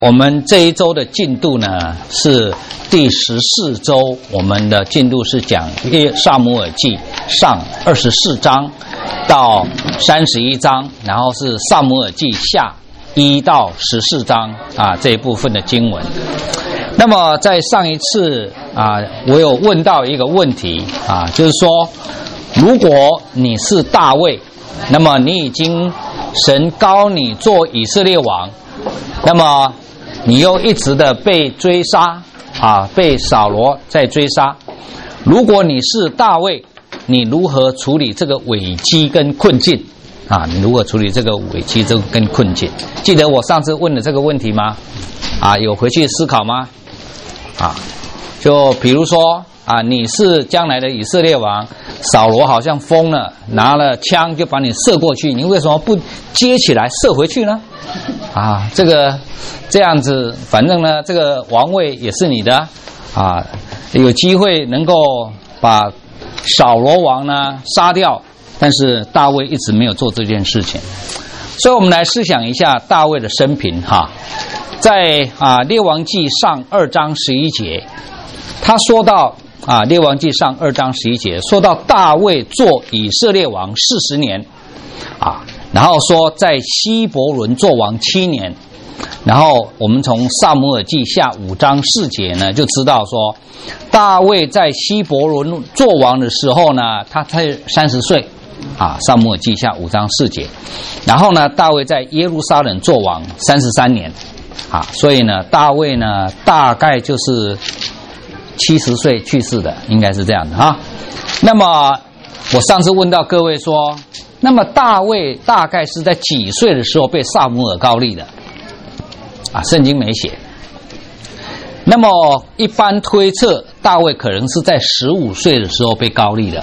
我们这一周的进度呢是第14周，我们的进度是讲撒母耳记上24章到31章，然后是撒母耳记下1到14章这一部分的经文。那么在上一次我有问到一个问题就是说，如果你是大卫，那么你已经神膏你做以色列王，那么你又一直的被追杀被扫罗在追杀。如果你是大卫，你如何处理这个危机跟困境你如何处理这个危机跟困境？记得我上次问的这个问题吗？有回去思考吗？就比如说你是将来的以色列王，扫罗好像疯了，拿了枪就把你射过去，你为什么不接起来射回去呢？这样子，反正呢，这个王位也是你的有机会能够把扫罗王呢杀掉，但是大卫一直没有做这件事情。所以我们来思想一下大卫的生平在列王记上2章11节，他说到列王记上2章11节说到大卫做以色列王40年然后说在希伯伦做王7年，然后我们从撒母耳记下5章4节呢就知道说，大卫在希伯伦做王的时候呢，他才30岁撒母耳记下5章4节。然后呢，大卫在耶路撒冷做王33年所以呢，大卫呢大概就是70岁去世的，应该是这样的那么我上次问到各位说，那么大卫大概是在几岁的时候被撒母耳膏立的？圣经没写。那么一般推测，大卫可能是在15岁的时候被膏立的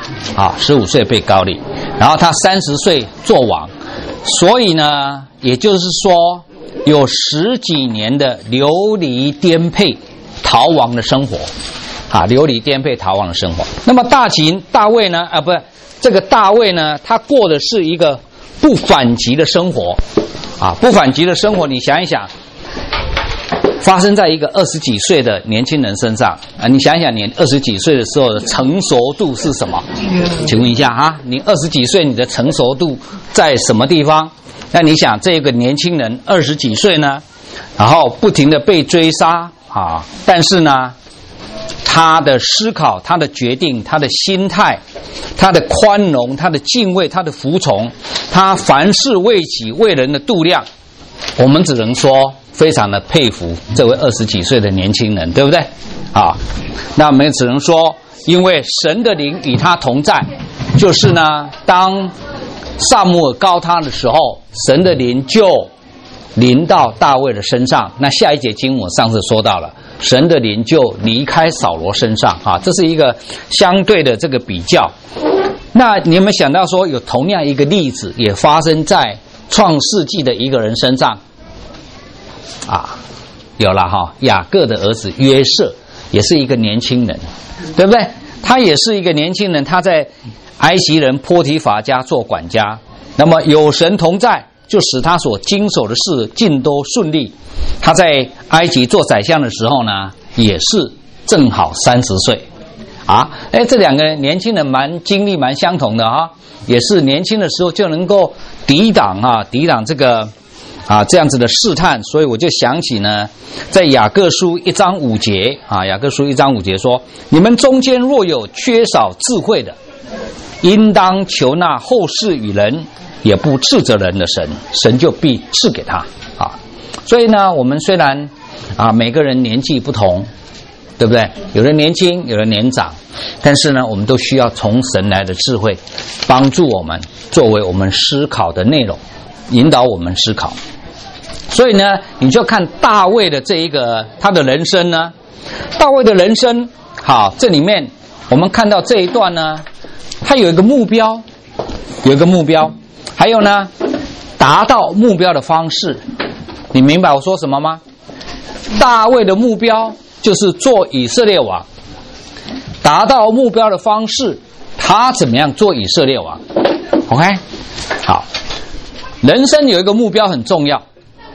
，15岁被膏立，然后他30岁做王，所以呢，也就是说有10几年的流离颠沛逃亡的生活流离颠沛逃亡的生活。那么大卫呢大卫呢，他过的是一个不反击的生活不反击的生活，你想一想，发生在一个20几岁的年轻人身上你想一想，你20几岁的时候的成熟度是什么？请问一下你20几岁你的成熟度在什么地方？那你想这个年轻人20几岁呢，然后不停的被追杀但是呢，他的思考、他的决定、他的心态、他的宽容、他的敬畏、他的服从，他凡事为己为人的度量，我们只能说非常的佩服这位20几岁的年轻人，对不对那我们只能说，因为神的灵与他同在，就是呢，当撒母耳膏他的时候，神的灵就临到大卫的身上。那下一节经文上次说到了，神的灵就离开扫罗身上这是一个相对的这个比较。那你有没有想到说，有同样一个例子也发生在创世纪的一个人身上有了雅各的儿子约瑟也是一个年轻人，对不对？他也是一个年轻人，他在埃及人波提乏家做管家，那么有神同在，就使他所经手的事尽都顺利。他在埃及做宰相的时候呢，也是正好30岁这两个年轻人经历蛮相同的也是年轻的时候就能够抵挡这个这样子的试探。所以我就想起呢，在雅各书1章5节雅各书1章5节说，你们中间若有缺少智慧的，应当求那后世与人也不斥责人的神，神就必赐给他所以呢，我们虽然每个人年纪不同，对不对？有人年轻，有人年长，但是呢，我们都需要从神来的智慧帮助我们，作为我们思考的内容，引导我们思考。所以呢，你就看大卫的这一个他的人生呢，大卫的人生这里面我们看到这一段呢，他有一个目标，还有呢，达到目标的方式。你明白我说什么吗？大卫的目标就是做以色列王，达到目标的方式，他怎么样做以色列王 ？OK， 好，人生有一个目标很重要，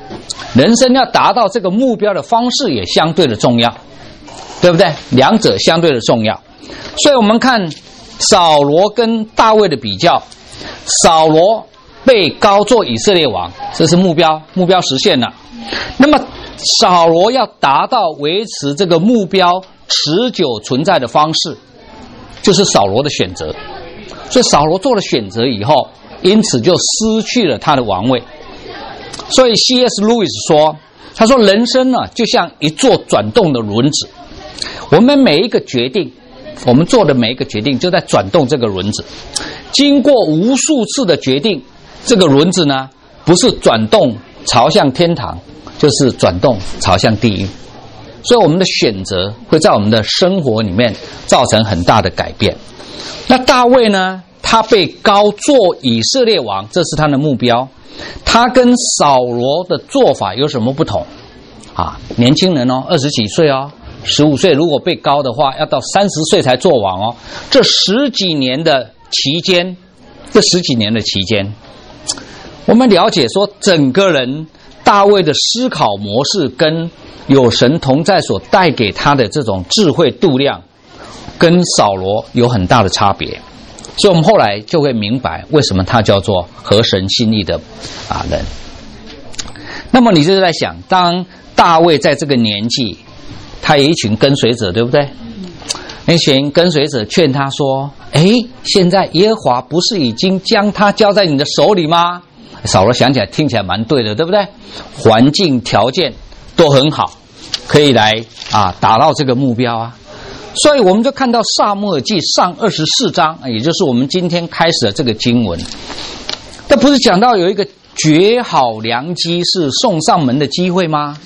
人生要达到这个目标的方式也相对的重要，对不对？两者相对的重要。所以我们看扫罗跟大卫的比较，扫罗被膏做以色列王，这是目标实现了。那么扫罗要达到维持这个目标持久存在的方式，就是扫罗的选择。所以扫罗做了选择以后，因此就失去了他的王位。所以 C.S. Lewis 说，他说人生呢就像一座转动的轮子，我们每一个决定，我们做的每一个决定就在转动这个轮子。经过无数次的决定，这个轮子呢不是转动朝向天堂，就是转动朝向地狱。所以我们的选择会在我们的生活里面造成很大的改变。那大卫呢，他被膏做以色列王，这是他的目标。他跟扫罗的做法有什么不同啊？年轻人哦，20几岁哦，15岁如果被膏的话，要到30岁才做王哦。这十几年的期间，我们了解说，整个人大卫的思考模式跟有神同在所带给他的这种智慧度量，跟扫罗有很大的差别。所以我们后来就会明白为什么他叫做合神心意的人。那么你就在想，当大卫在这个年纪，他有一群跟随者，对不对？那群跟随者劝他说，现在耶和华不是已经将他交在你的手里吗？扫罗想起来听起来蛮对的，对不对？环境条件都很好，可以来达到这个目标啊。所以我们就看到撒母耳记上24章，也就是我们今天开始的这个经文，这不是讲到有一个绝好良机是送上门的机会吗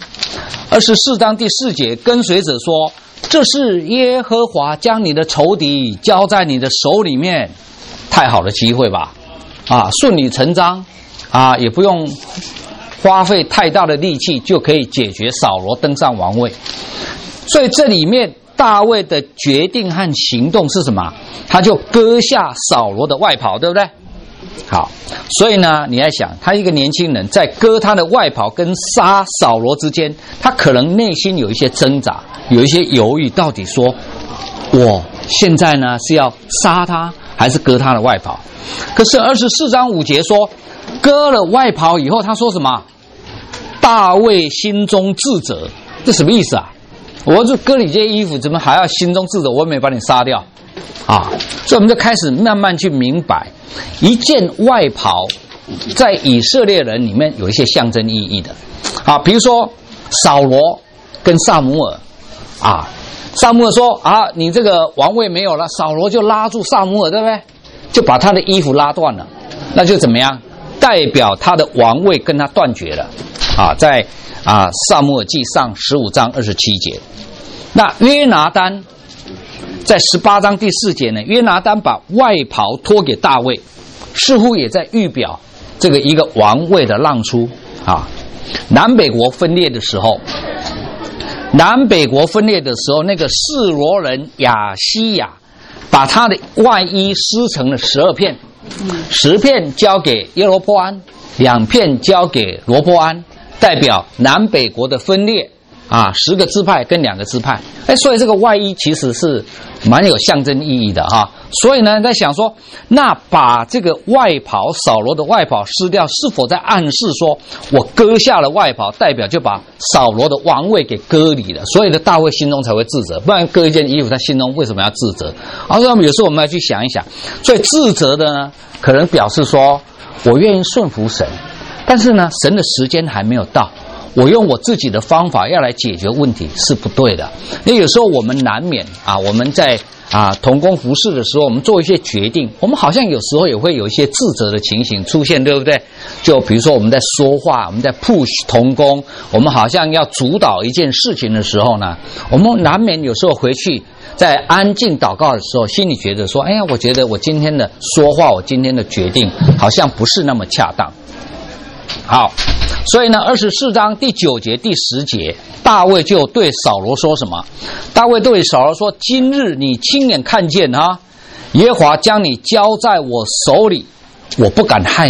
？24章第4节，跟随者说，这是耶和华将你的仇敌交在你的手里面，太好的机会吧，顺理成章，也不用花费太大的力气就可以解决扫罗登上王位。所以这里面大卫的决定和行动是什么？他就割下扫罗的外袍，对不对？好，所以呢，你在想，他一个年轻人在割他的外袍跟杀扫罗之间，他可能内心有一些挣扎，有一些犹豫，到底说我现在呢是要杀他还是割他的外袍？可是24章5节说，割了外袍以后，他说什么？大卫心中自责，这什么意思啊？我就割你这些衣服，怎么还要心中自责？我没把你杀掉所以我们就开始慢慢去明白，一件外袍在以色列人里面有一些象征意义的比如说扫罗跟撒母耳撒母耳说你这个王位没有了，扫罗就拉住撒母耳，对不对？就把他的衣服拉断了，那就怎么样？代表他的王位跟他断绝了在撒母耳记上15章27节。那约拿单在18章第4节呢，约拿单把外袍托给大卫，似乎也在预表这个一个王位的让出南北国分裂的时候，那个示罗人亚西亚把他的外衣撕成了12片，10片交给耶罗波安，2片交给罗波安，代表南北国的分裂10个支派跟2个支派。所以这个外衣其实是蛮有象征意义的所以呢，在想说，那把这个外袍，扫罗的外袍撕掉，是否在暗示说，我割下了外袍，代表就把扫罗的王位给割离了？所以呢，大卫心中才会自责，不然割一件衣服，他心中为什么要自责？所以有时候我们要去想一想，所以自责的呢，可能表示说我愿意顺服神，但是呢，神的时间还没有到。我用我自己的方法要来解决问题是不对的。因为有时候我们难免我们在同工服事的时候，我们做一些决定，我们好像有时候也会有一些自责的情形出现，对不对？就比如说我们在说话，我们在 push 同工，我们好像要主导一件事情的时候呢，我们难免有时候回去在安静祷告的时候，心里觉得说，我觉得我今天的说话，我今天的决定好像不是那么恰当。好，所以呢，24章第9节、第10节，大卫就对扫罗说什么？大卫对扫罗说：“今日你亲眼看见耶和华将你交在我手里，我不敢害你，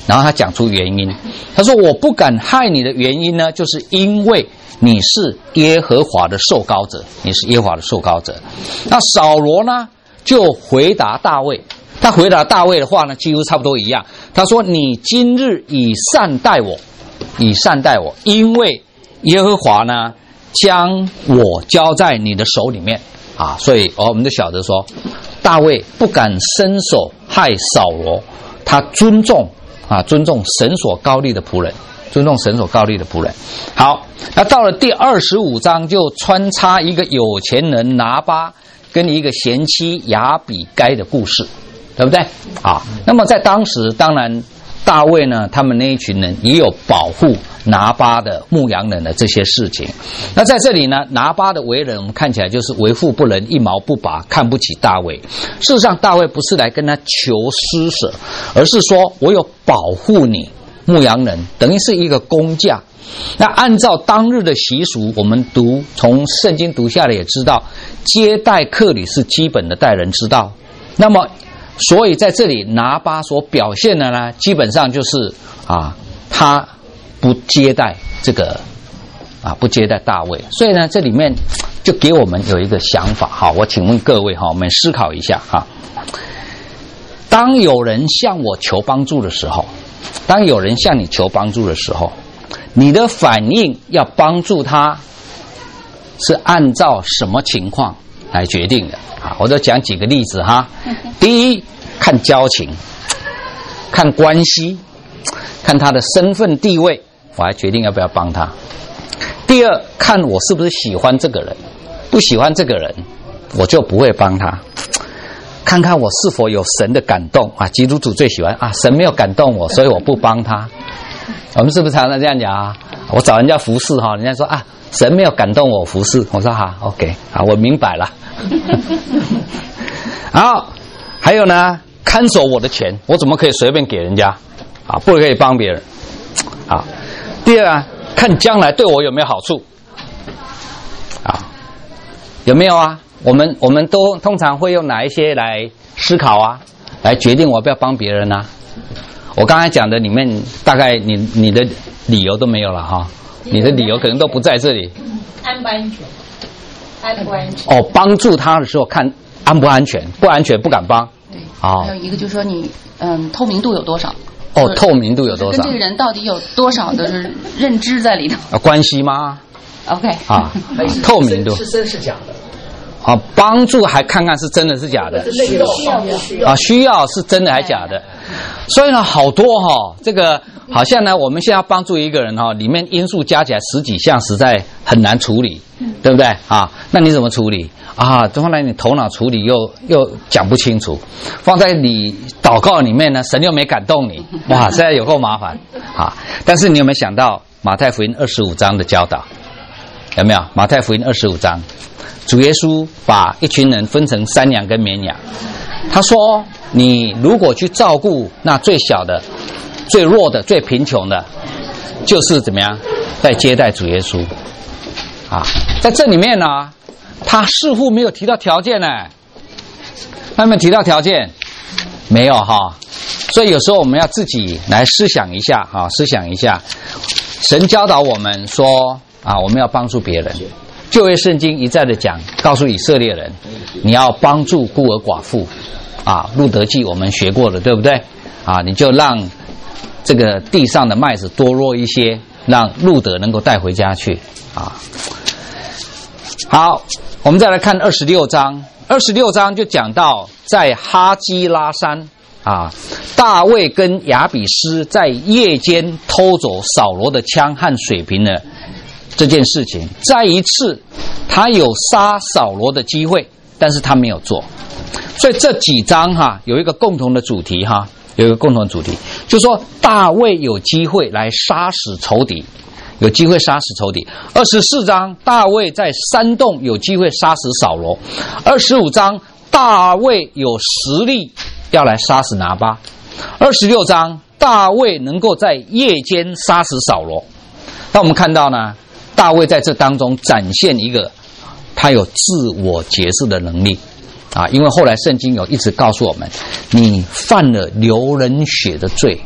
然后他讲出原因，他说我不敢害你的原因呢，就是因为你是耶和华的受膏者，你是耶和华的受膏者。那扫罗呢就回答大卫，他回答大卫的话呢几乎差不多一样，他说你今日以善待我，以善待我，因为耶和华呢将我交在你的手里面啊，所以我们就晓得说大卫不敢伸手害扫罗，他尊重神所膏立的仆人，尊重神所膏立的仆人。好，那到了第25章就穿插一个有钱人拿巴跟一个贤妻亚比该的故事，对不对啊？那么在当时当然大卫呢他们那一群人也有保护拿巴的牧羊人的这些事情。那在这里呢，拿巴的为人我们看起来就是为富不仁，一毛不拔，看不起大卫。事实上大卫不是来跟他求施舍，而是说我有保护你牧羊人，等于是一个公价。那按照当日的习俗，我们从圣经读下来也知道，接待客旅是基本的待人之道。那么所以在这里拿巴所表现的呢，基本上就是他不接待不接待大卫。所以呢这里面就给我们有一个想法哈，我请问各位哈，我们思考一下哈。当有人向我求帮助的时候，当有人向你求帮助的时候，你的反应要帮助他是按照什么情况来决定的啊？我就讲几个例子哈。第一，看交情，看关系，看他的身份地位，我还决定要不要帮他。第二，看我是不是喜欢这个人，不喜欢这个人我就不会帮他。看看我是否有神的感动啊，基督徒最喜欢神没有感动我，所以我不帮他。我们是不是常常这样讲啊？我找人家服侍哈，人家说神没有感动我服侍，我说好 OK 我明白了。好，还有呢，看守我的钱，我怎么可以随便给人家不可以帮别人。好，第二看将来对我有没有好处有没有我们都通常会用哪一些来思考来决定我要不要帮别人我刚才讲的里面大概你的理由都没有了你的理由可能都不在这里。 安不安全？安不安全？ 帮助他的时候看安不安全，不安全不敢帮。 对，还有一个就是说你透明度有多少？ 透明度有多少？ 跟这个人到底有多少的认知在里头？ 关系吗 ？OK 透明度是真是假的？ 帮助还看看是真的是假的。需要是真的还假的。所以呢好多这个好像呢我们现在要帮助一个人里面因素加起来10几项，实在很难处理，对不对那你怎么处理放在你头脑处理又讲不清楚，放在你祷告里面呢神又没感动你，哇现在有够麻烦但是你有没有想到马太福音25章的教导？有没有？马太福音25章主耶稣把一群人分成山羊跟绵羊，他说你如果去照顾那最小的、最弱的、最贫穷的，就是怎么样在接待主耶稣在这里面呢他似乎没有提到条件呢。他有没有提到条件？没有所以有时候我们要自己来思想一下思想一下。神教导我们说我们要帮助别人。旧约圣经一再的讲，告诉以色列人你要帮助孤儿寡妇路得记我们学过的，对不对你就让这个地上的麦子多落一些，让路得能够带回家去好，我们再来看26章。26章就讲到在哈基拉山大卫跟亚比斯在夜间偷走扫罗的枪和水瓶的这件事情。再一次他有杀扫罗的机会，但是他没有做。所以这几章有一个共同的主题有一个共同的主题，就是说大卫有机会来杀死仇敌，有机会杀死仇敌。24章大卫在山洞有机会杀死扫罗。25章大卫有实力要来杀死拿巴。26章大卫能够在夜间杀死扫罗。那我们看到呢，大卫在这当中展现一个他有自我节制的能力因为后来圣经有一直告诉我们，你犯了流人血的罪，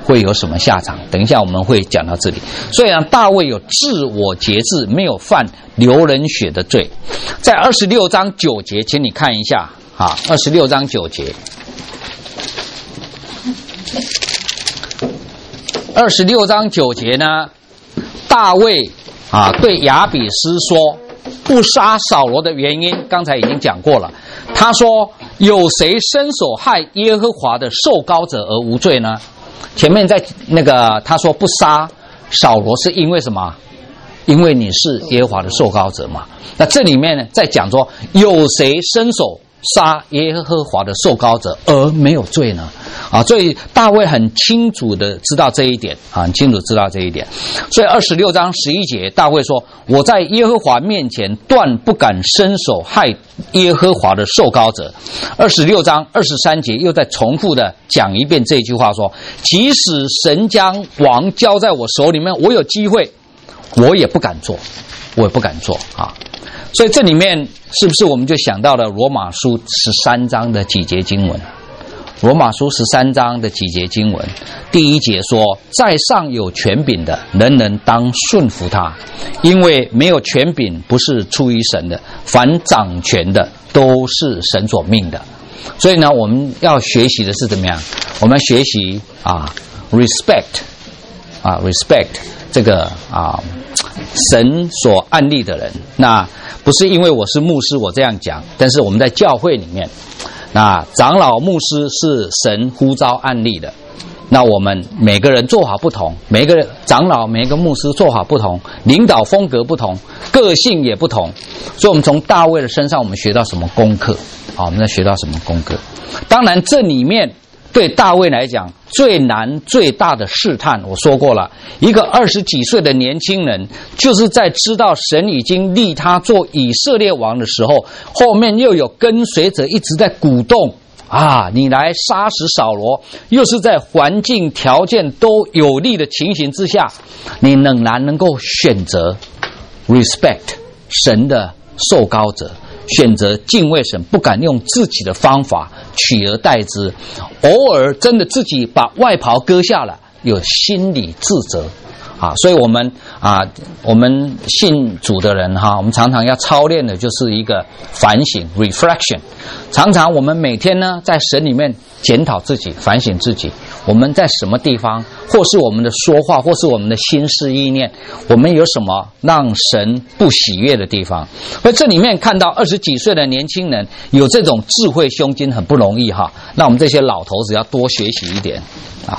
会有什么下场？等一下我们会讲到这里。虽然大卫有自我节制，没有犯流人血的罪，在26章9节，请你看一下啊，26章9节。26章9节呢，大卫对亚比斯说，不杀扫罗的原因，刚才已经讲过了。他说：“有谁伸手害耶和华的受膏者而无罪呢？”前面在那个他说不杀扫罗是因为什么？因为你是耶和华的受膏者嘛。那这里面呢，在讲说有谁伸手杀耶和华的受膏者而没有罪呢？所以大卫很清楚的知道这一点很清楚知道这一点。所以26章11节，大卫说：“我在耶和华面前断不敢伸手害耶和华的受膏者。”26章23节又再重复的讲一遍这句话说：“即使神将王交在我手里面，我有机会，我也不敢做，我也不敢做啊。”所以这里面是不是我们就想到了罗马书13章的几节经文？罗马书13章的几节经文，第1节说：“在上有权柄的，人人当顺服他，因为没有权柄不是出于神的，凡掌权的都是神所命的。”所以呢，我们要学习的是怎么样？我们学习respect这个神所按立的人。那不是因为我是牧师我这样讲，但是我们在教会里面，那长老牧师是神呼召按立的。那我们每个人做法不同，每个长老每个牧师做法不同，领导风格不同，个性也不同。所以我们从大卫的身上我们学到什么功课？我们在学到什么功课？当然这里面对大卫来讲最难最大的试探，我说过了，一个20几岁的年轻人，就是在知道神已经立他做以色列王的时候，后面又有跟随者一直在鼓动你来杀死扫罗，又是在环境条件都有利的情形之下，你仍然能够选择 respect 神的受膏者，选择敬畏神，不敢用自己的方法取而代之，偶尔真的自己把外袍割下了，有心理自责所以我们信主的人我们常常要操练的就是一个反省 reflection。常常我们每天呢在神里面检讨自己，反省自己，我们在什么地方，或是我们的说话，或是我们的心思意念，我们有什么让神不喜悦的地方。所以这里面看到20几岁的年轻人有这种智慧胸襟，很不容易那我们这些老头子要多学习一点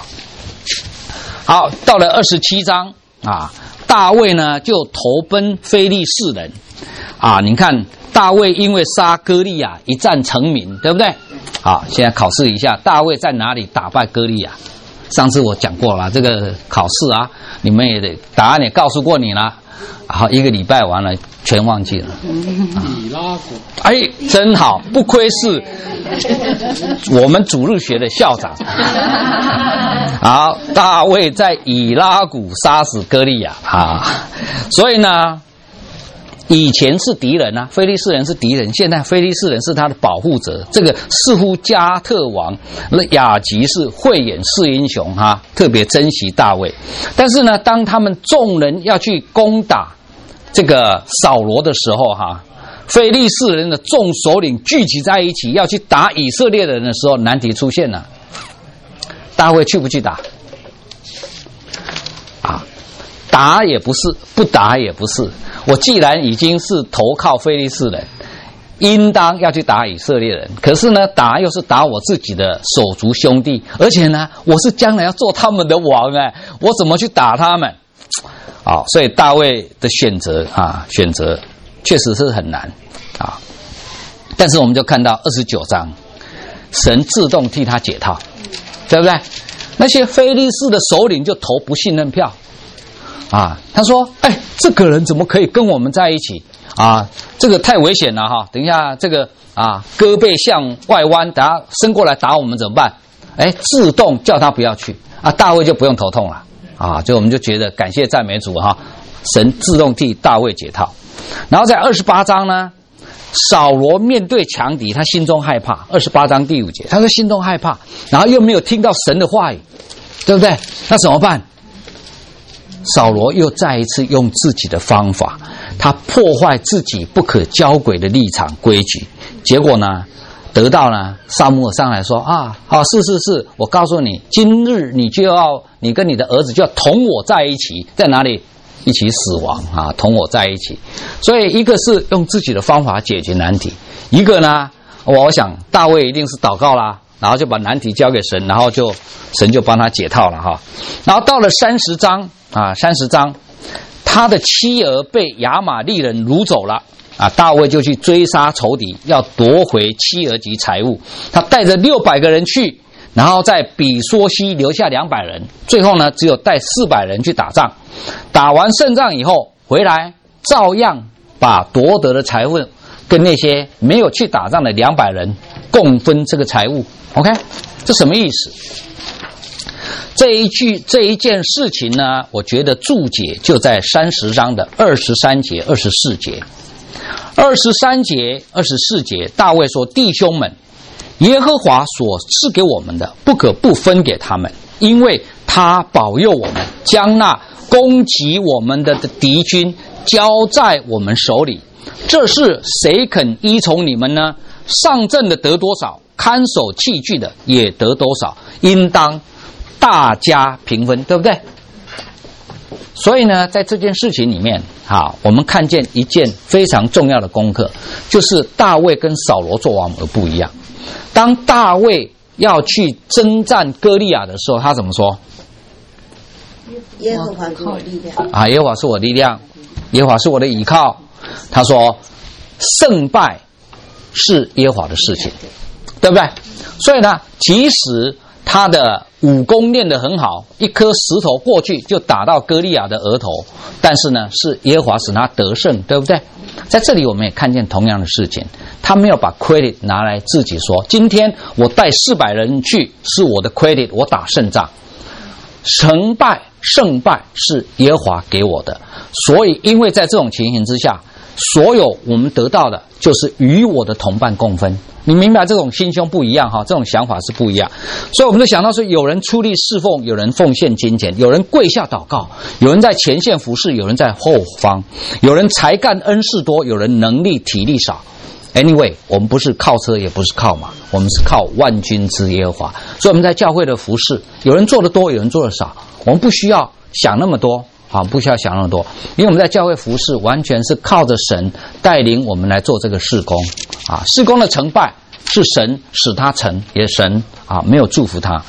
好，到了27章大卫呢就投奔非利士人你看大卫因为杀歌利亚一战成名，对不对？好，现在考试一下，大卫在哪里打败歌利亚？上次我讲过了，这个考试你们也得答案也告诉过你了。好，一个礼拜完了，全忘记了。 以拉谷， 真好，不愧是我们主日学的校长。好，大卫在以拉谷杀死歌利亚所以呢，以前是敌人非利士人是敌人，现在非利士人是他的保护者。这个似乎加特王亚吉是慧眼识英雄特别珍惜大卫。但是呢，当他们众人要去攻打这个扫罗的时候非利士人的众首领聚集在一起要去打以色列人的时候，难题出现了。大卫去不去打？打也不是，不打也不是。我既然已经是投靠非利士人，应当要去打以色列人，可是呢，打又是打我自己的手足兄弟，而且呢，我是将来要做他们的王我怎么去打他们？所以大卫的选择确实是很难但是我们就看到29章，神自动替他解套，对不对？那些非利士的首领就投不信任票他说这个人怎么可以跟我们在一起这个太危险了等一下这个胳膊向外弯，等下伸过来打我们怎么办？自动叫他不要去大卫就不用头痛了就我们就觉得感谢赞美主神自动替大卫解套。然后在28章呢，扫罗面对强敌，他心中害怕。28章第5节，他说心中害怕，然后又没有听到神的话语对不对？那怎么办？扫罗又再一次用自己的方法，他破坏自己不可交鬼的立场规矩，结果呢，得到呢撒母耳上来说是，我告诉你，今日你跟你的儿子就要同我在一起，在哪里？一起死亡啊，同我在一起。所以一个是用自己的方法解决难题，一个呢，我想大卫一定是祷告啦，然后就把难题交给神，然后神就帮他解套了哈。然后到了30章啊，30章，他的妻儿被亚玛利人掳走了啊，大卫就去追杀仇敌，要夺回妻儿及财物。他带着600个人去，然后在比梭西留下200人，最后呢，只有带400人去打仗。打完胜仗以后回来，照样把夺得的财物跟那些没有去打仗的200人共分这个财物。OK， 这什么意思？这一件事情呢，我觉得注解就在30章的23节、24节。23节、24节，大卫说：“弟兄们，耶和华所赐给我们的，不可不分给他们，因为他保佑我们，将那攻击我们的敌军交在我们手里。这是谁肯依从你们呢？上阵的得多少，看守器具的也得多少，应当大家平分，对不对？”所以呢，在这件事情里面，我们看见一件非常重要的功课，就是大卫跟扫罗做王而不一样。当大卫要去征战歌利亚的时候，他怎么说？ 耶和华是我力量耶和华是我力量，耶和华是我的倚靠。他说胜败是耶和华的事情，对不对？所以呢，即使他的武功练得很好，一颗石头过去就打到歌利亚的额头，但是呢，是耶和华使他得胜，对不对？在这里我们也看见同样的事情，他没有把 credit 拿来自己说，今天我带400人去是我的 credit， 我打胜仗，胜败是耶和华给我的。所以因为在这种情形之下，所有我们得到的就是与我的同伴共分。你明白这种心胸不一样哈，这种想法是不一样。所以我们就想到说，有人出力侍奉，有人奉献金钱，有人跪下祷告，有人在前线服侍，有人在后方，有人才干恩赐多，有人能力体力少。Anyway， 我们不是靠车，也不是靠马，我们是靠万军之耶和华。所以我们在教会的服侍，有人做得多，有人做得少，我们不需要想那么多。不需要想那么多，因为我们在教会服侍完全是靠着神带领我们来做这个事工事工的成败是神使他成，也神没有祝福他。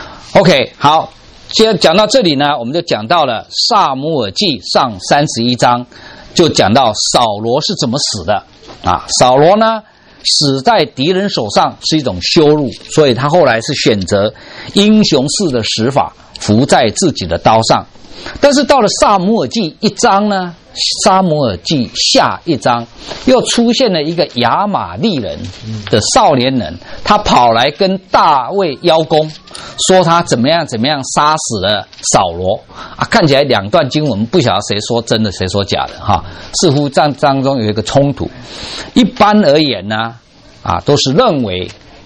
OK， 好，接着讲到这里呢，我们就讲到了撒母耳记上31章，就讲到扫罗是怎么死的扫罗呢死在敌人手上是一种羞辱，所以他后来是选择英雄式的死法，伏在自己的刀上。但是到了撒母耳记1章呢，撒母耳记下1章又出现了一个亚玛利人的少年人，他跑来跟大卫邀功，说他怎么样杀死了扫罗看起来两段经文不晓得谁说真的谁说假的似乎当中有一个冲突。一般而言呢都是认为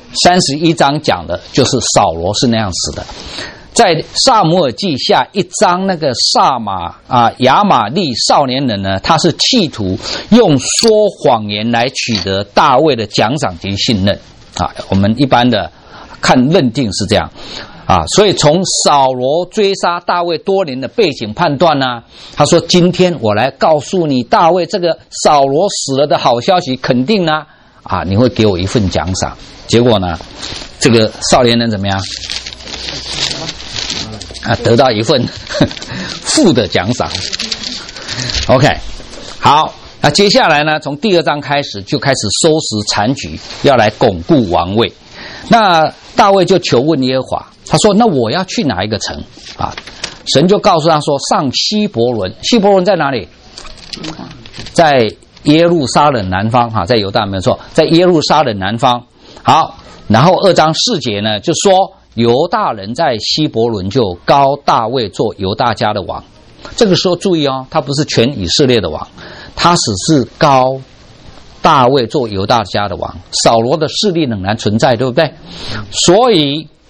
31章讲的就是扫罗是那样死的。在撒母耳记下1章，那个亚玛利少年人呢，他是企图用说谎言来取得大卫的奖赏及信任我们一般的认定是这样所以从扫罗追杀大卫多年的背景判断呢，他说今天我来告诉你大卫这个扫罗死了的好消息，肯定呢你会给我一份奖赏。结果呢，这个少年人怎么样得到一份负的奖赏。 OK， 好，那接下来呢，从第2章开始就开始收拾残局，要来巩固王位。那大卫就求问耶和华，他说那我要去哪一个城神就告诉他说上希伯伦。希伯伦在哪里？在耶路撒冷南方在犹大没有错，在耶路撒冷南方。好，然后2章4节呢就说犹大人在希伯伦就膏大卫做犹大家的王。这个时候注意他不是全以色列的王，他只是膏大卫做犹大家的王。扫罗的势力仍然存在，对不对？所以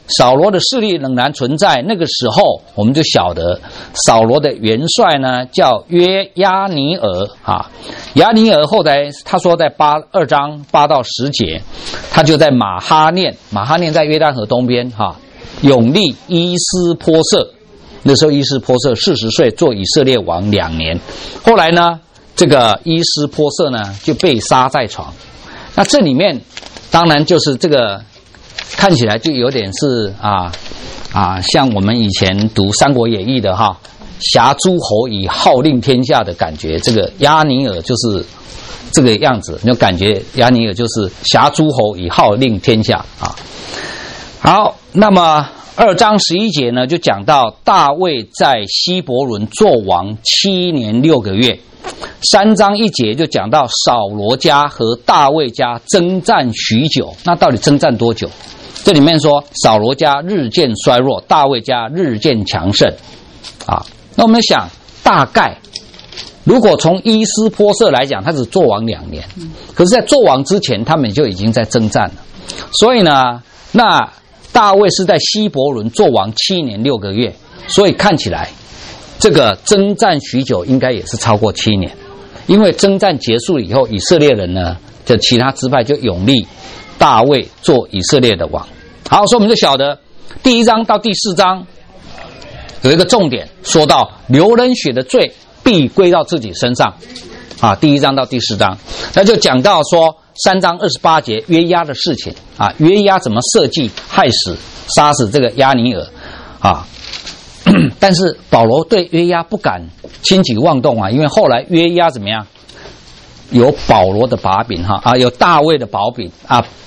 扫罗的势力仍然存在，那个时候我们就晓得扫罗的元帅呢叫约押尼尔啊。押尼尔后来他说在2章8到10节，他就在马哈念在约旦河东边哈，永立伊斯波瑟。那时候伊斯波瑟40岁，做以色列王2年。后来呢，这个伊斯波瑟呢就被杀在床。那这里面当然就是这个看起来就有点是像我们以前读《三国演义》的哈，挟诸侯以号令天下的感觉。这个押尼尔就是这个样子，你就感觉押尼尔就是挟诸侯以号令天下啊。好，那么2章11节呢，就讲到大卫在希伯伦做王7年6个月。3章1节就讲到扫罗家和大卫家征战许久。那到底征战多久？这里面说扫罗家日渐衰弱，大卫家日渐强盛啊。那我们想，大概如果从伊斯波瑟来讲，他只做王2年，可是在做王之前他们就已经在征战了。所以呢，那大卫是在希伯伦做王7年6个月，所以看起来这个征战许久应该也是超过7年。因为征战结束以后，以色列人呢就其他支派就拥立大卫做以色列的王。好，所以我们就晓得第1章到第4章有一个重点，说到流人血的罪必归到自己身上啊。第1章到第4章，那就讲到说3章28节约押的事情啊，约押怎么设计杀死这个押尼尔啊。但是保罗对约押不敢轻举妄动啊，因为后来约押怎么样？有保罗的把柄哈有大卫的把柄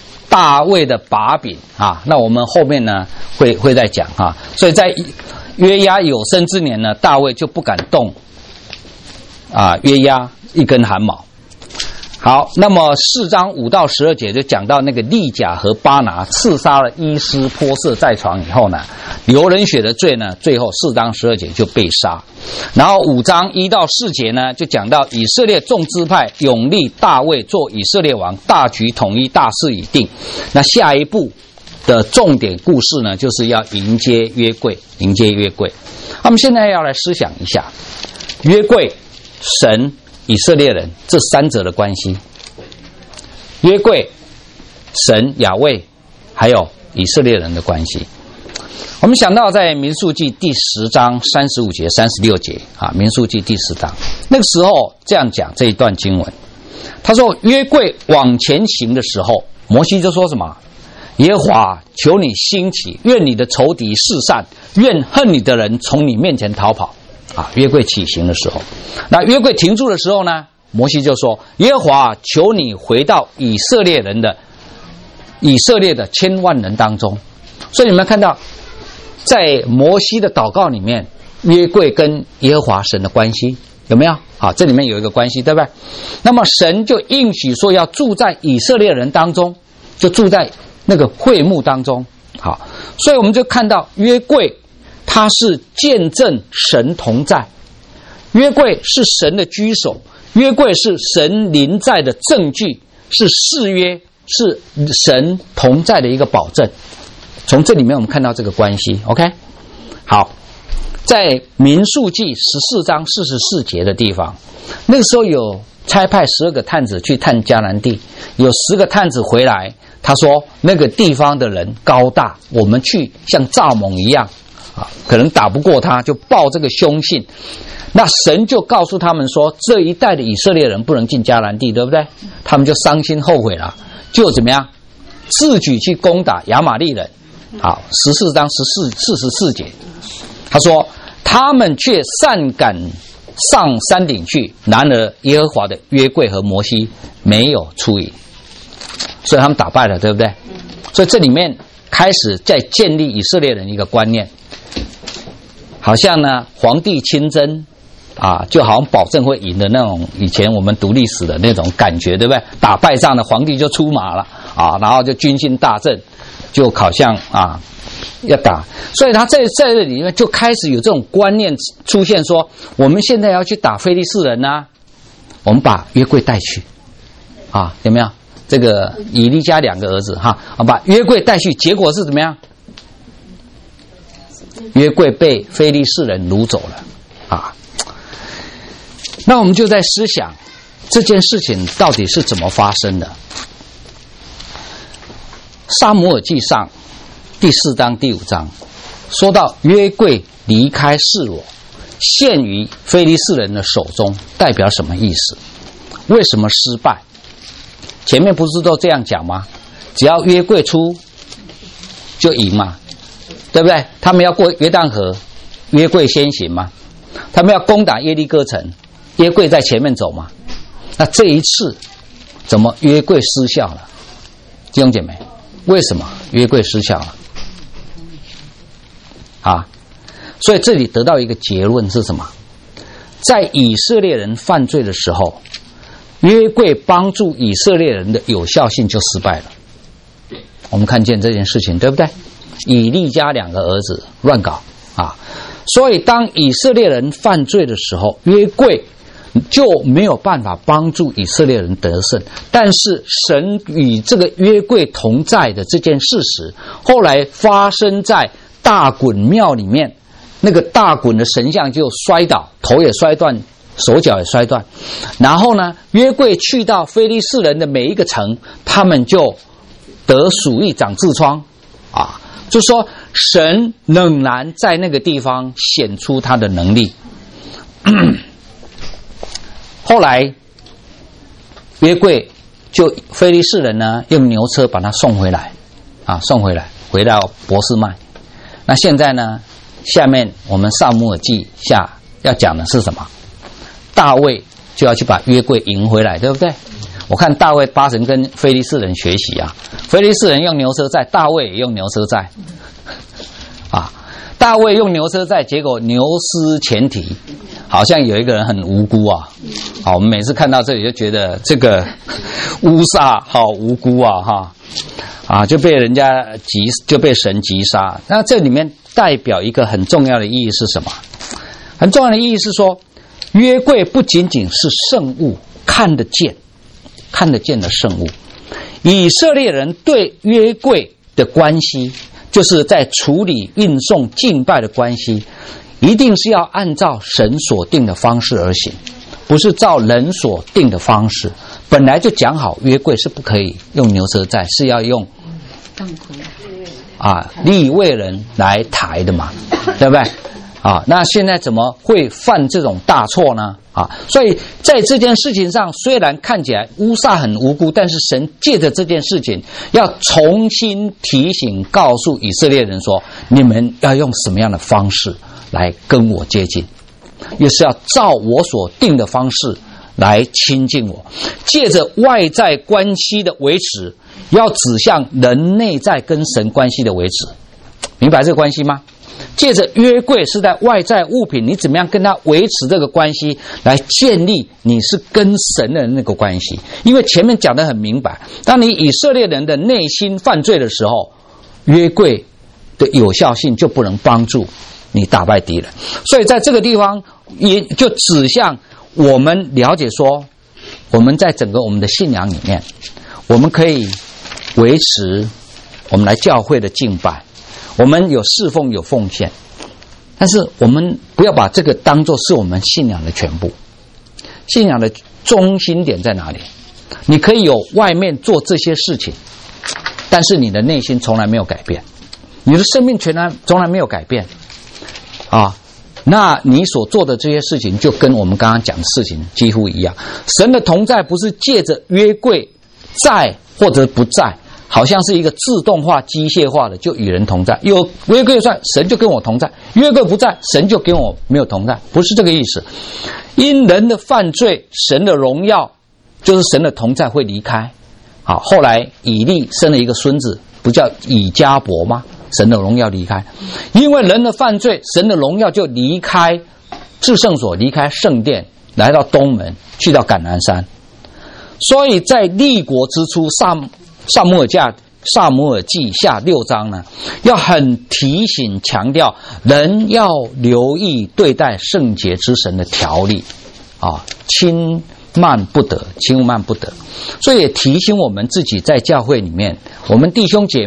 啊，那我们后面呢会再讲哈。所以在约押有生之年呢，大卫就不敢动约押一根汗毛。好，那么4章5到12节就讲到那个利甲和巴拿刺杀了伊斯波瑟在床以后呢，流人血的罪呢，最后4章12节就被杀。然后5章1到4节呢，就讲到以色列众支派拥立大卫做以色列王，大局统一，大势已定。那下一步的重点故事呢，就是要迎接约柜。那么现在要来思想一下约柜、神、以色列人这3者的关系。约柜、神、亚卫还有以色列人的关系。我们想到在民数记第10章35节36节民数记第10章那个时候这样讲这一段经文，他说约柜往前行的时候，摩西就说什么？耶和华求你兴起，愿你的仇敌四散，愿恨你的人从你面前逃跑约柜起行的时候。那约柜停住的时候呢，摩西就说耶和华求你回到以色列的千万人当中。所以你们看到在摩西的祷告里面，约柜跟耶和华神的关系有没有？这里面有一个关系，对不对？那么神就应许说要住在以色列人当中，就住在那个会幕当中。好，所以我们就看到约柜它是见证神同在，约柜是神的居首，约柜是神临在的证据，是誓约，是神同在的一个保证。从这里面我们看到这个关系 OK。 好，在民数记14章44节的地方，那个时候有差派12个探子去探迦南地，有10个探子回来，他说那个地方的人高大，我们去像蚱蜢一样可能打不过他，就报这个凶信。那神就告诉他们说，这一代的以色列人不能进迦南地，对不对？他们就伤心后悔了，就怎么样自举去攻打亚玛利人。好，14章44节，他说他们却擅赶上山顶去，然而耶和华的约柜和摩西没有出营，所以他们打败了，对不对？所以这里面开始在建立以色列人一个观念，好像呢皇帝亲征就好像保证会赢的那种，以前我们读历史的那种感觉，对不对？打败仗的皇帝就出马了然后就军心大振，就好像要打。所以他在这里面就开始有这种观念出现，说我们现在要去打非利士人我们把约柜带去有没有？这个以利家2个儿子把约柜带去，结果是怎么样？ 约柜被非利士人掳走了啊。那我们就在思想这件事情到底是怎么发生的。撒母耳记上第4章第5章说到约柜离开示罗，陷于非利士人的手中，代表什么意思？为什么失败？前面不是都这样讲吗？只要约柜出就赢嘛，对不对？他们要过约旦河，约柜先行嘛。他们要攻打耶利哥城，约柜在前面走嘛。那这一次怎么约柜失效了？弟兄姐妹，为什么约柜失效了？所以这里得到一个结论是什么？在以色列人犯罪的时候，约柜帮助以色列人的有效性就失败了。我们看见这件事情，对不对？以利家2个儿子乱搞啊，所以当以色列人犯罪的时候，约柜就没有办法帮助以色列人得胜。但是神与这个约柜同在的这件事实，后来发生在大衮庙里面，那个大衮的神像就摔倒，头也摔断，手脚也摔断。然后呢，约柜去到非利士人的每一个城，他们就得鼠疫长痔疮啊，就说神仍然在那个地方显出他的能力。后来约柜就非利士人呢用牛车把他送回来啊，回到伯示麦。那现在呢，下面我们撒母耳记下要讲的是什么？大卫就要去把约柜迎回来，对不对？我看大卫8成跟非利士人学习啊，非利士人用牛车载，大卫也用牛车载啊。大卫用牛车载，结果牛失前蹄，好像有一个人很无辜啊。好，我们每次看到这里就觉得这个乌撒好无辜啊，就被人家就被神击杀。那这里面代表一个很重要的意义是什么？很重要的意义是说，约柜不仅仅是圣物，看得见的圣物。以色列人对约柜的关系，就是在处理运送敬拜的关系，一定是要按照神所定的方式而行，不是照人所定的方式。本来就讲好约柜是不可以用牛车载，是要用利未人来抬的嘛，对不对？那现在怎么会犯这种大错呢？所以在这件事情上，虽然看起来乌撒很无辜，但是神借着这件事情要重新提醒告诉以色列人说，你们要用什么样的方式来跟我接近，也是要照我所定的方式来亲近我。借着外在关系的维持，要指向人内在跟神关系的维持。明白这个关系吗？借着约柜是在外在物品，你怎么样跟他维持这个关系，来建立你是跟神的那个关系。因为前面讲得很明白，当你以色列人的内心犯罪的时候，约柜的有效性就不能帮助你打败敌人。所以在这个地方也就指向我们了解说，我们在整个我们的信仰里面，我们可以维持我们来教会的敬拜，我们有侍奉有奉献，但是我们不要把这个当作是我们信仰的全部。信仰的中心点在哪里？你可以有外面做这些事情，但是你的内心从来没有改变，你的生命从来没有改变那你所做的这些事情就跟我们刚刚讲的事情几乎一样。神的同在不是借着约柜在或者不在，好像是一个自动化机械化的就与人同在，有约柜在神就跟我同在，约柜不在神就跟我没有同在，不是这个意思。因人的犯罪，神的荣耀就是神的同在会离开。后来以利生了一个孙子，不叫以迦伯吗？神的荣耀离开，因为人的犯罪，神的荣耀就离开至圣所，离开圣殿，来到东门，去到橄榄山。所以在立国之初，撒母耳记下6章呢，要很提醒强调人要留意对待圣洁之神的条例轻慢不得。所以也提醒我们自己在教会里面，我们弟兄姐妹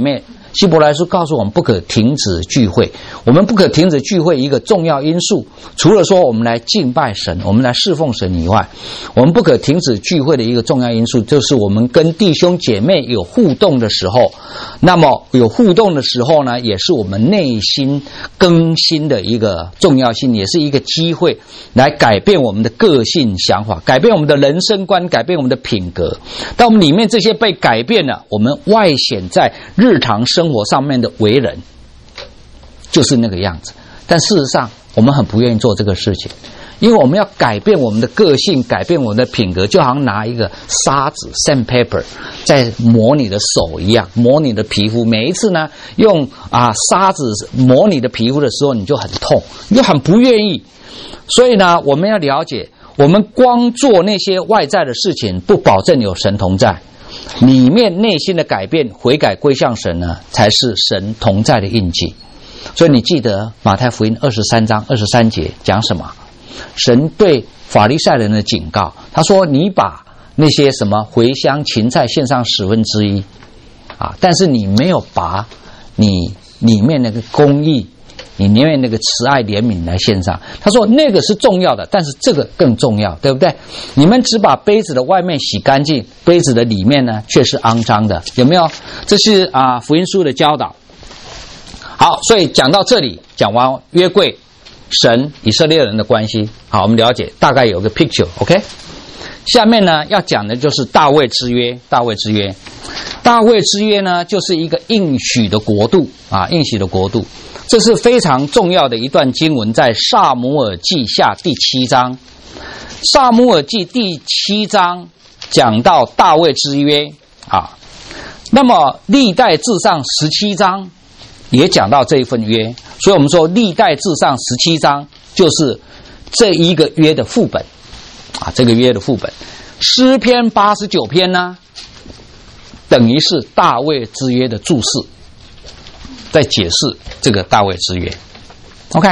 希伯来书告诉我们不可停止聚会。我们不可停止聚会一个重要因素，除了说我们来敬拜神，我们来侍奉神以外，我们不可停止聚会的一个重要因素，就是我们跟弟兄姐妹有互动的时候，那么有互动的时候呢，也是我们内心更新的一个重要性，也是一个机会来改变我们的个性想法，改变我们的人生观，改变我们的品格。当我们里面这些被改变了，我们外显在日常生活上面的为人就是那个样子。但事实上我们很不愿意做这个事情，因为我们要改变我们的个性，改变我们的品格，就好像拿一个沙子 sandpaper 在磨你的手一样，磨你的皮肤。每一次呢用沙子磨你的皮肤的时候，你就很痛，你就很不愿意。所以呢，我们要了解，我们光做那些外在的事情不保证有神同在，里面内心的改变悔改归向神呢，才是神同在的印记。所以你记得马太福音23章23节讲什么？神对法利赛人的警告，他说你把那些什么茴香芹菜献上1/10但是你没有把你里面那个公义，你里面那个慈爱怜悯来献上。他说那个是重要的，但是这个更重要，对不对？你们只把杯子的外面洗干净，杯子的里面呢却是肮脏的，有没有？这是福音书的教导。好，所以讲到这里，讲完约柜神以色列人的关系，好，我们了解大概有个 picture， OK？ 下面呢要讲的就是大卫之约。大卫之约，大卫之约呢就是一个应许的国度应许的国度。这是非常重要的一段经文，在撒母耳记下第7章。撒母耳记第7章讲到大卫之约那么历代志上17章也讲到这一份约，所以我们说历代志上17章就是这一个约的副本这个约的副本。诗篇89篇呢，等于是大卫之约的注释，在解释这个大卫之约。 OK，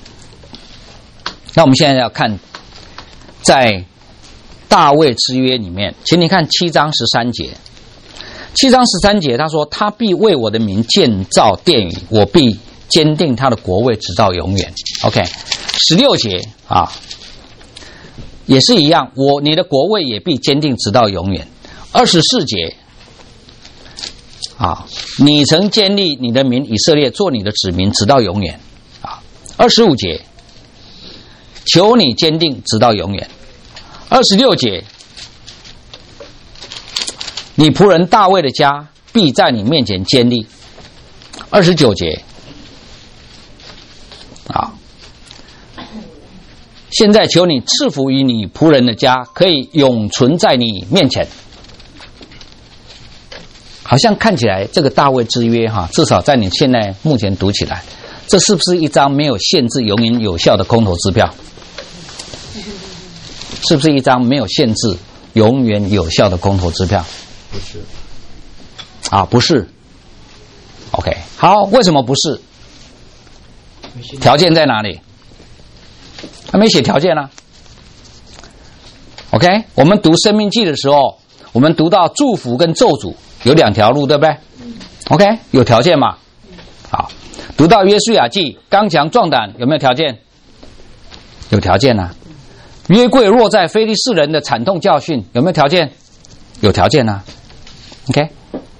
那我们现在要看在大卫之约里面，请你看7章13节。7章13节他说，他必为我的名建造殿宇，我必坚定他的国位直到永远。 OK， 16节也是一样，你的国位也必坚定直到永远。24节你曾建立你的名以色列做你的子民直到永远25节，求你坚定直到永远。26节，你仆人大卫的家必在你面前坚立。29节现在求你赐福于你仆人的家，可以永存在你面前。好像看起来这个大卫之约至少在你现在目前读起来，这是不是一张没有限制永远有效的空头支票？是不是一张没有限制永远有效的空头支票？ 不是不是。 OK， 好，为什么不是？条件在哪里？他没写条件啊。OK， 我们读生命记的时候，我们读到祝福跟咒诅有2条路，对不对 ？OK， 有条件嘛？好，读到约书亚记刚强壮胆，有没有条件？有条件啊。约柜落在非利士人的惨痛教训，有没有条件？有条件啊。OK。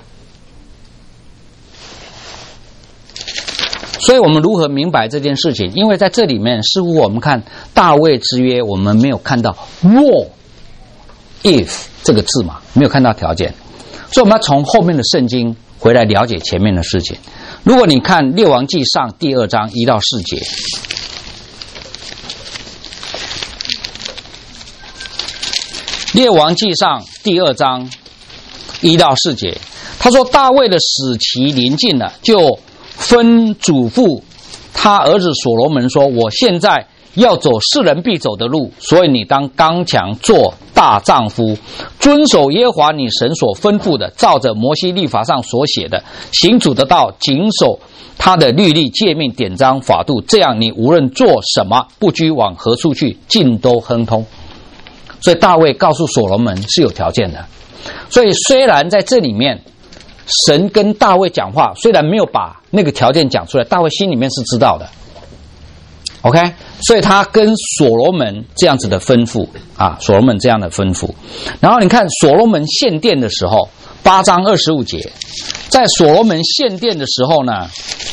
所以我们如何明白这件事情？因为在这里面似乎我们看大卫之约，我们没有看到 若 if 这个字嘛，没有看到条件，所以我们要从后面的圣经回来了解前面的事情。如果你看列王记上第2章1到4节，列王记上第2章1到4节，他说大卫的死期临近了，就吩嘱咐他儿子所罗门说，我现在要走世人必走的路，所以你当刚强做大丈夫，遵守耶和华你神所吩咐的，照着摩西律法上所写的，行主的道，谨守他的律例诫命典章法度，这样你无论做什么，不拘往何处去，尽都亨通。所以大卫告诉所罗门是有条件的。所以虽然在这里面神跟大卫讲话，虽然没有把那个条件讲出来，大卫心里面是知道的。OK， 所以他跟所罗门这样子的吩咐啊，所罗门这样的吩咐。然后你看所罗门献殿的时候，8章25节，在所罗门献殿的时候呢，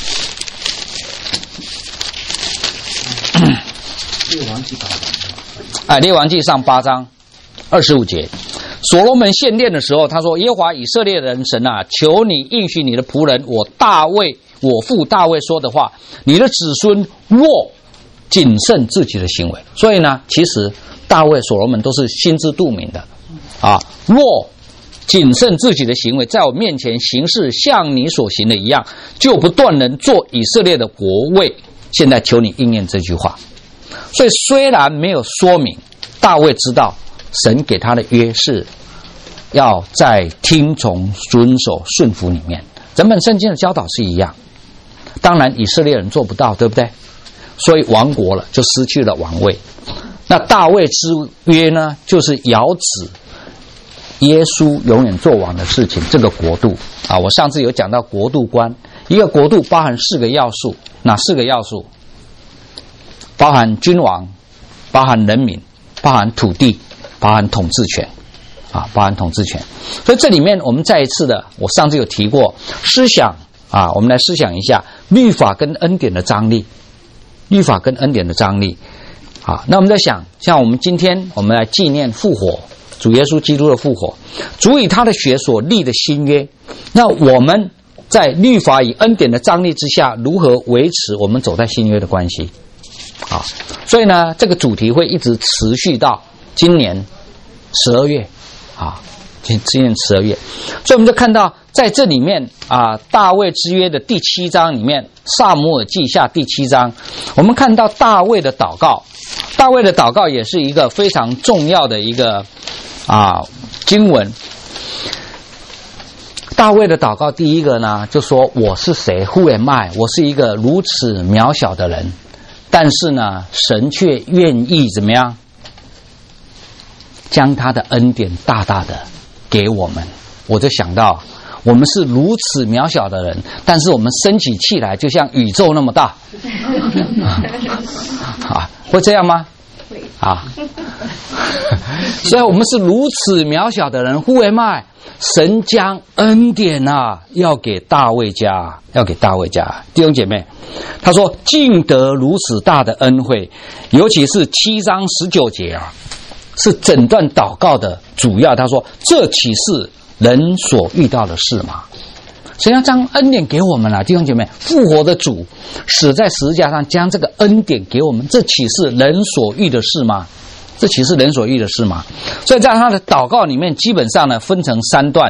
列王纪上8章25节，所罗门献殿的时候，他说：“耶和华以色列人神啊，求你应许你的仆人我父大卫说的话，你的子孙若谨慎自己的行为。”所以呢，其实大卫、所罗门都是心知肚明的啊。若谨慎自己的行为，在我面前行事像你所行的一样，就不断能做以色列的国位。现在求你应验这句话。所以虽然没有说明，大卫知道神给他的约是要在听从、遵守、顺服里面。整本圣经的教导是一样。当然以色列人做不到，对不对？所以亡国了，就失去了王位。那大卫之约呢，就是遥指耶稣永远做王的事情，这个国度啊，我上次有讲到国度观，一个国度包含4个要素，哪4个要素？包含君王，包含人民，包含土地，包含统治权啊，包含统治权。所以这里面我们再一次的，我上次有提过思想啊，我们来思想一下律法跟恩典的张力，律法跟恩典的张力啊。那我们在想，像我们今天我们来纪念复活，主耶稣基督的复活，主以他的血所立的新约，那我们在律法与恩典的张力之下，如何维持我们走在新约的关系啊？所以呢，这个主题会一直持续到今年12月啊，今年12月。所以我们就看到在这里面啊，大卫之约的第7章里面，撒母耳记下第7章，我们看到大卫的祷告。大卫的祷告也是一个非常重要的一个经文。大卫的祷告第一个呢，就说我是谁 Who am I， 我是一个如此渺小的人，但是呢，神却愿意怎么样将他的恩典大大的给我们。我就想到我们是如此渺小的人，但是我们生起气来就像宇宙那么大会这样吗？所以我们是如此渺小的人 Who am I， 神将恩典要给大卫家，要给大卫家。弟兄姐妹，他说竟得如此大的恩惠，尤其是7章19节是整段祷告的主要。他说这岂是人所遇到的事吗？神要将恩典给我们弟兄姐妹，复活的主死在十字架上，将这个恩典给我们，这岂是人所遇的事吗？这岂是人所遇的事吗？所以在他的祷告里面，基本上呢分成3段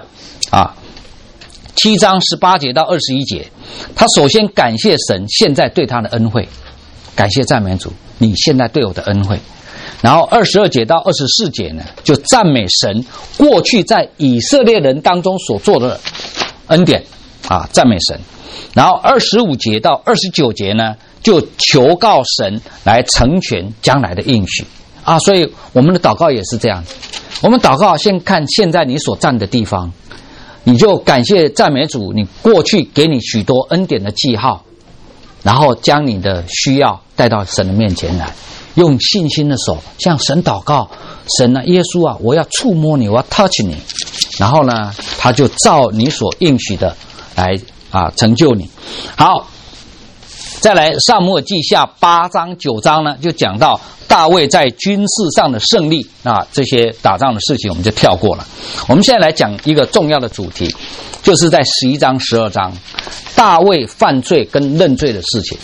7章18节到21节，他首先感谢神现在对他的恩惠，感谢赞美主，你现在对我的恩惠。然后22节到24节呢，就赞美神过去在以色列人当中所做的恩典赞美神。然后25节到29节呢，就求告神来成全将来的应许所以我们的祷告也是这样。我们祷告先看现在你所站的地方，你就感谢赞美主，你过去给你许多恩典的记号，然后将你的需要带到神的面前来，用信心的手向神祷告，神耶稣我要触摸你，我要 touch 你，然后呢他就照你所应许的来成就你。好，再来撒母耳记下8章9章呢，就讲到大卫在军事上的胜利这些打仗的事情我们就跳过了。我们现在来讲一个重要的主题，就是在11章12章大卫犯罪跟认罪的事情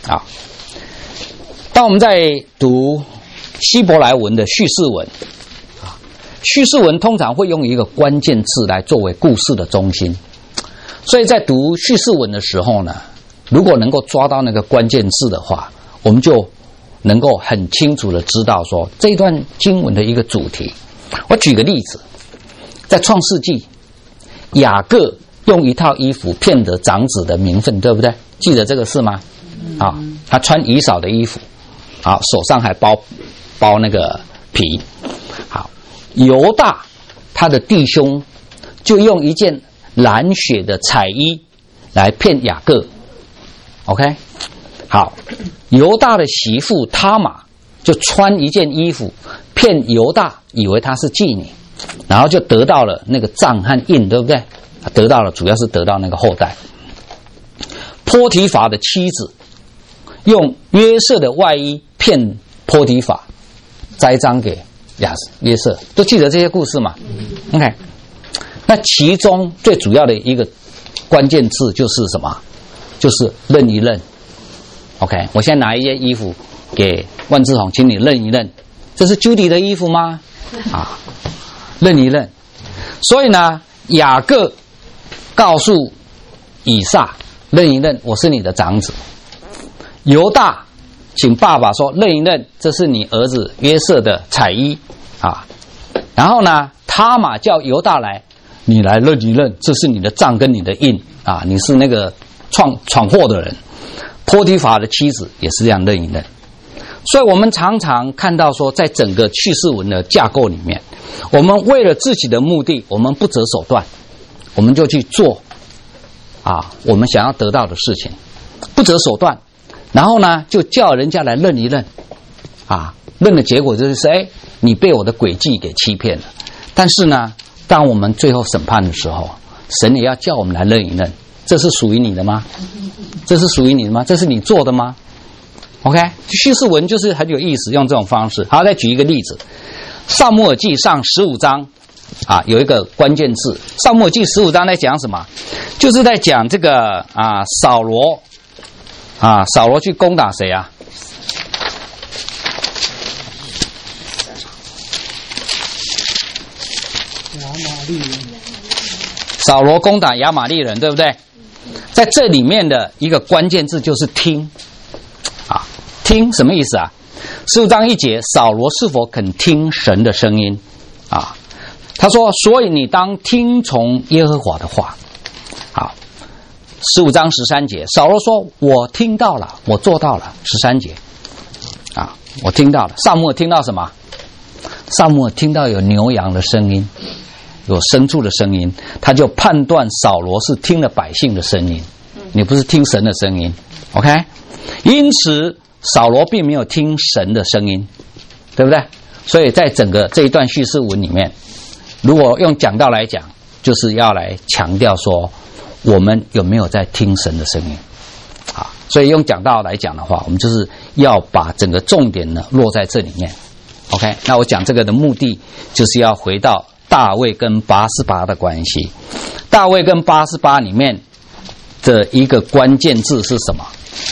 当我们在读希伯来文的叙事文叙事文通常会用一个关键字来作为故事的中心，所以在读叙事文的时候呢，如果能够抓到那个关键字的话，我们就能够很清楚的知道说这一段经文的一个主题。我举个例子，在创世纪，雅各用一套衣服骗得长子的名分，对不对？记得这个事吗？他穿以扫的衣服手上还包那个皮。好，犹大他的弟兄就用一件蓝血的彩衣来骗雅各。OK， 好，犹大的媳妇他玛就穿一件衣服骗犹大，以为她是妓女，然后就得到了那个杖和印，对不对？得到了，主要是得到那个后代。波提乏的妻子用约瑟的外衣骗波提乏，栽赃给约瑟，都记得这些故事嘛 ？OK， 那其中最主要的一个关键字就是什么？就是认一认。OK， 我现在拿一件衣服给万志宏，请你认一认，这是 Judy 的衣服吗？啊，认一认。所以呢，雅各告诉以撒认一认，我是你的长子。犹大请爸爸说认一认，这是你儿子约瑟的彩衣啊。然后呢，他玛叫犹大来，你来认一认，这是你的杖跟你的印啊，你是那个闯祸的人。波提乏的妻子也是这样认一认。所以我们常常看到说，在整个叙事文的架构里面，我们为了自己的目的，我们不择手段，我们就去做我们想要得到的事情，不择手段，然后呢就叫人家来认一认认的结果就是你被我的诡计给欺骗了。但是呢，当我们最后审判的时候，神也要叫我们来认一认，这是属于你的吗？这是属于你的吗？这是你做的吗？ OK， 叙事文就是很有意思，用这种方式。好，再举一个例子，撒母耳记上15章有一个关键字。撒母耳记15章在讲什么？就是在讲这个扫罗扫罗去攻打谁啊？ 亚玛力人。 扫罗攻打亚玛力人，对不对？在这里面的一个关键字就是听听什么意思啊？15章1节，扫罗是否肯听神的声音他说，所以你当听从耶和华的话。好，15章13节，扫罗说，我听到了，我做到了。13节我听到了。撒母耳听到什么？撒母耳听到有牛羊的声音，有牲畜的声音，他就判断扫罗是听了百姓的声音，你不是听神的声音。 OK， 因此扫罗并没有听神的声音，对不对？所以在整个这一段叙事文里面，如果用讲道来讲，就是要来强调说我们有没有在听神的声音所以用讲道来讲的话，我们就是要把整个重点呢落在这里面。 OK， 那我讲这个的目的就是要回到大卫跟拔示巴的关系。大卫跟拔示巴里面的一个关键字是什么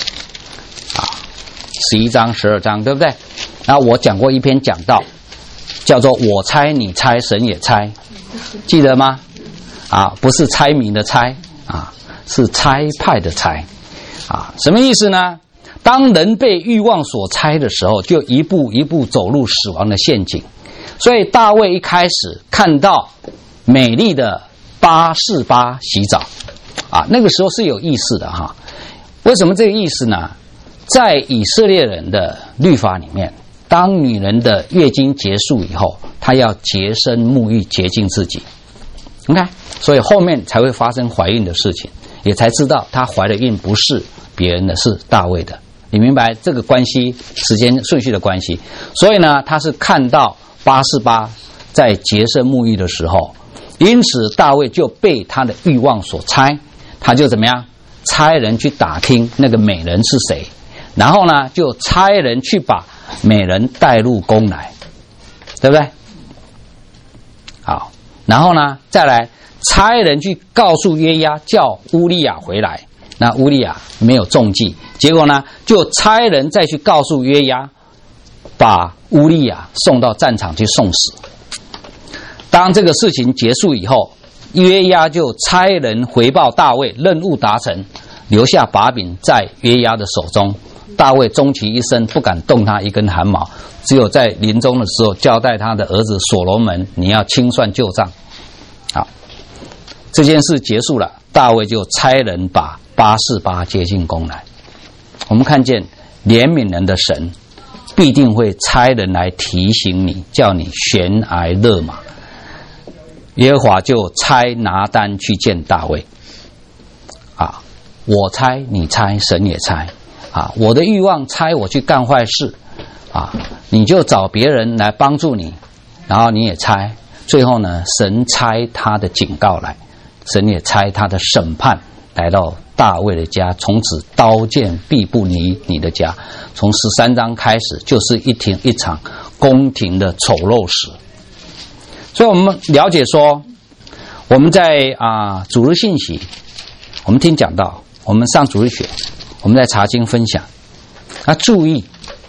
？11章12章，对不对？然后我讲过一篇讲道，叫做我猜你猜神也猜，记得吗？不是猜谜的猜是差派的差什么意思呢？当人被欲望所猜的时候，就一步一步走入死亡的陷阱。所以大卫一开始看到美丽的拔示巴洗澡那个时候是有意思的为什么这个意思呢？在以色列人的律法里面，当女人的月经结束以后，她要洁身沐浴，洁净自己。OK， 所以后面才会发生怀孕的事情，也才知道她怀的孕不是别人的，是大卫的。你明白这个关系，时间顺序的关系。所以呢，他是看到拔示巴在洁身沐浴的时候，因此大卫就被他的欲望所猜，他就怎么样？差人去打听那个美人是谁，然后呢，就差人去把美人带入宫来，对不对？好，然后呢，再来差人去告诉约押，叫乌利亚回来。那乌利亚没有中计，结果呢，就差人再去告诉约押，把乌利亚送到战场去送死。当这个事情结束以后，约押就差人回报大卫，任务达成，留下把柄在约押的手中。大卫终其一生不敢动他一根汗毛，只有在临终的时候交代他的儿子所罗门，你要清算旧账。好，这件事结束了，大卫就差人把拔示巴接进宫来。我们看见怜悯人的神必定会差人来提醒你，叫你悬崖勒马。 耶和华就差拿单去见大卫。啊，我差你差，神也差。啊，我的欲望差我去干坏事，啊，你就找别人来帮助你，然后你也差。最后呢，神差他的警告来，神也差他的审判来到大卫的家，从此刀剑必不离你的家。从13章开始，就是一场宫廷的丑陋史。所以我们了解说，我们在主日信息，我们听讲道，我们上主日学，我们在查经分享，注意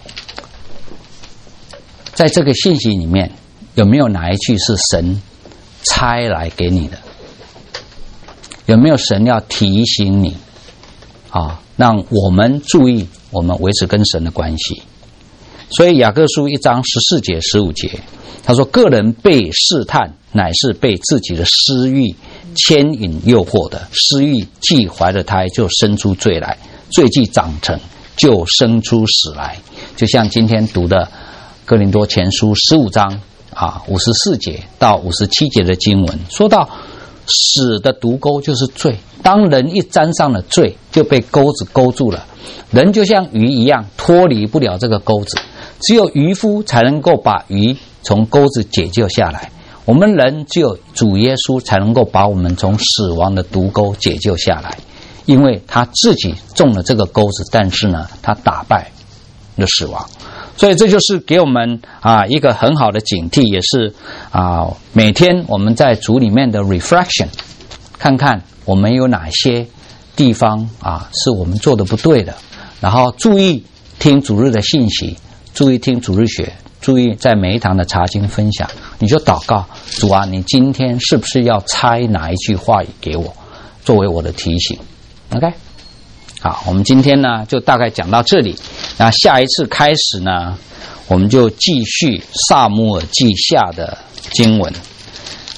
在这个信息里面有没有哪一句是神差来给你的？有没有神要提醒你让我们注意，我们维持跟神的关系？所以雅各书1章14节15节，他说个人被试探乃是被自己的私欲牵引诱惑的，私欲既怀了胎就生出罪来，罪既长成就生出死来。就像今天读的哥林多前书15章54节到57节的经文，说到死的毒钩就是罪，当人一沾上了罪，就被钩子勾住了，人就像鱼一样脱离不了这个钩子，只有渔夫才能够把鱼从钩子解救下来，我们人只有主耶稣才能够把我们从死亡的毒钩解救下来，因为他自己中了这个钩子，但是呢他打败了死亡。所以这就是给我们一个很好的警惕，也是每天我们在主里面的 reflection， 看看我们有哪些地方是我们做的不对的，然后注意听主日的信息，注意听主日学，注意在每一堂的查经分享，你就祷告，主啊，你今天是不是要差哪一句话语给我，作为我的提醒 OK。好，我们今天呢就大概讲到这里，那下一次开始呢，我们就继续撒母耳记下的经文。